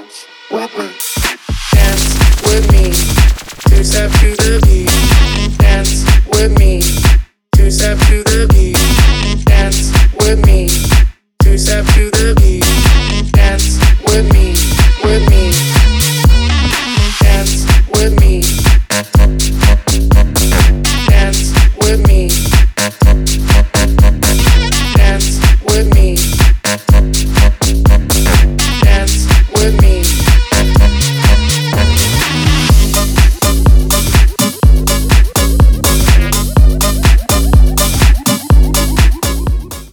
touch. Weapon. Dance with me. Two step to the